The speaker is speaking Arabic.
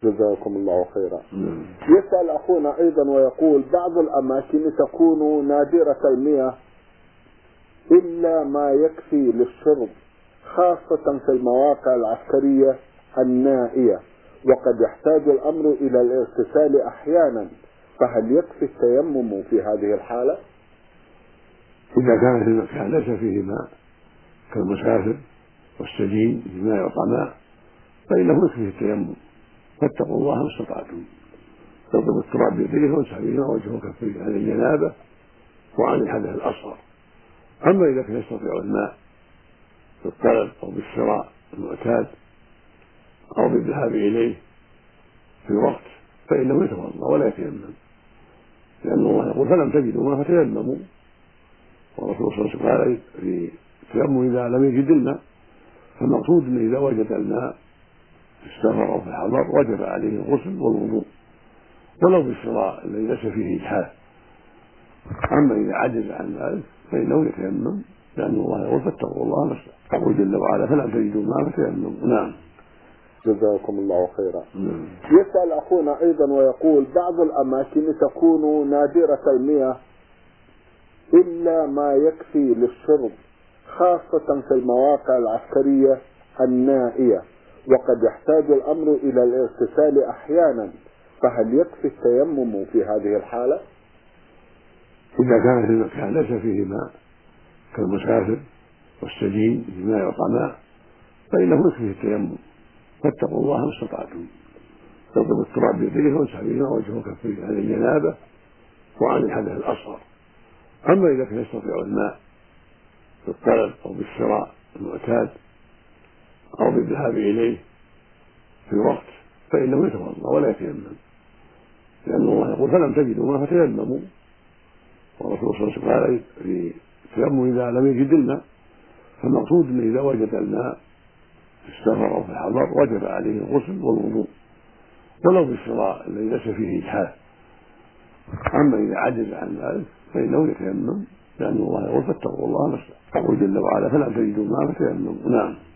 جزاكم الله خيرا. يسأل أخونا أيضا ويقول: بعض الأماكن تكون نادرة المياه إلا ما يكفي للشرب، خاصة في المواقع العسكرية النائية، وقد يحتاج الأمر إلى الاغتسال أحيانا، فهل يكفي التيمم في هذه الحالة؟ إذا كان في المكان ليس فيه ماء كالمسافر والسجين بماء وطماء فإنه يكفيه التيمم، فاتقوا الله ما استطعتم، يضرب التراب بيديه ويمسح بهما وجهه وكفيه عن الجنابة وعن الحدث الأصغر. أما إذا كان يستطيع الماء بالطلب أو بالشراء المعتاد أو بالذهاب إليه في وقت فإنه يتوضأ ولا يتيمم، لأن الله يقول: فلم تجدوا ماء فتيمموا. والرسول صلى الله عليه وسلم قال في التيمم إذا لم يجد الماء، فالمقصود أنه إذا وجد الماء في السفر أو في الحضر وجب عليه الغسل والوضوء ولو بالشراء الذي ليس فيه إجحاف. أما إذا عجز عن ذلك فإنه يتيمم، لأن الله يقول: فاتقوا الله ما استطعتم، يقول جل وعلا: فلم تجدوا ماء فتيمموا. نعم. جزاكم الله خيرا. يسأل أخونا أيضا ويقول: بعض الأماكن تكون نادرة المياه إلا ما يكفي للشرب، خاصة في المواقع العسكرية النائية، وقد يحتاج الأمر إلى الاغتسال أحيانا، فهل يكفي التيمم في هذه الحالة؟ إذا كان في المكان ليس فيه ماء كالمسافر والسجين بماء وطماء فإنه يكفيه التيمم، فاتقوا الله ما استطعتم، يضرب التراب بيديه ويمسح بهما وجهه وكفيه عن الجنابة وعن الحدث الأصغر. أما إذا كان يستطيع الماء بالطلب أو بالشراء المعتاد أو بالذهاب إليه في وقت فإنه يتوضأ ولا يتيمم، لأن الله يقول: فلم تجدوا ماء فتيمموا. والرسول صلى الله عليه وسلم قال في التيمم إذا لم يجد الماء، فالمقصود أنه إذا وجد الماء في السفر أو في الحضر وجب عليه الغسل والوضوء ولو بالشراء الذي ليس فيه إجحاف. أما إذا عجز عن ذلك فإنه يتيمم، لأن الله يقول: فاتقوا الله ما استطعتم، يقول جل وعلا: فلم تجدوا ماء فتيمموا. نعم.